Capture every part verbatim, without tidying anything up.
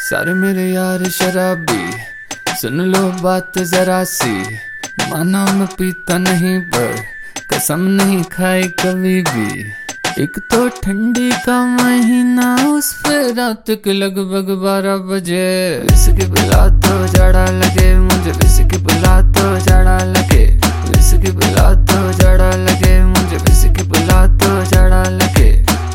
सारे मेरे यार शराबी, सुन लो बात जरा सी। माना मैं पीता नहीं पर कसम नहीं खाई कभी भी। एक तो ठंडी का महीना, उस पे रात के लगभग बारह बजे। विस्की पिला तो जाड़ा लगे मुझे, विस्की पिला तो जाड़ा लगे, विस्की पिला तो जाड़ा लगे मुझे, विस्की पिला तो जाड़ा लगे।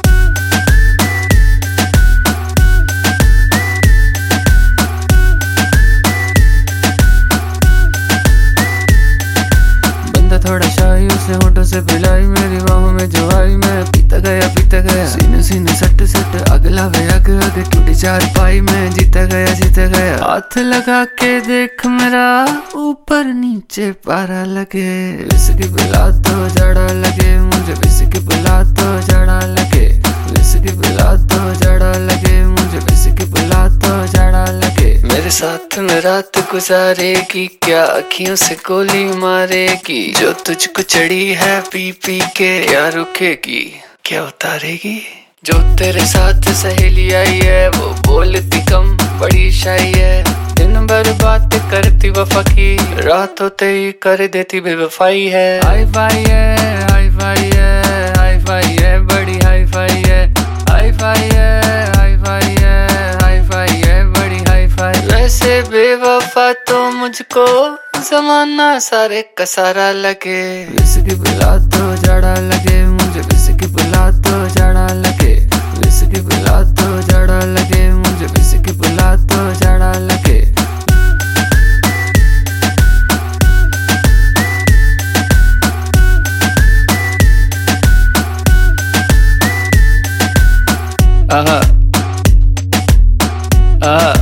थोड़ा शाही उसे होठों से पिलाई, मेरी बाहों में जो आई मैं पीता गया पीता गया। सीने सीने सट सट अगला वे अग अग टूटी चार पाई में जीता गया जीता गया। हाथ लगा के देख मेरा ऊपर नीचे पारा लगे। विस्की पिला तो जाड़ा लगे मुझे, विस्की पिला तो जाड़ा लगे, विस्की पिला तो जाड़ा लगे मुझे, विस्की पिला तो जाड़ा लगे। मेरे साथ में रात गुजारेगी क्या, अखियों से गोली मारेगी। जो तुझको चढ़ी है पी पी के क्या रुकेगी, क्या उतारेगी। जो तेरे साथ सहेली आई है वो बोलती कम बड़ी शाई है। दिन भर बात करती वफा की, रात होते ही कर देती बेवफाई है। हाई फाई है हाई फाई है हाई फाई है, बड़ी हाई फाई है। हाई फाई है हाई फाई है हाई फाई है, बड़ी हाई फाई। वैसे बेवफा तो मुझको जमाना सारे का सारा लगे। विस्की पिला तो जाड़ा लगे मुझे, विस्की पिला तो जाड़ा लगे, विस्की पिला तो जाड़ा लगे मुझे, विस्की पिला तो जाड़ा लगे। आहा आहा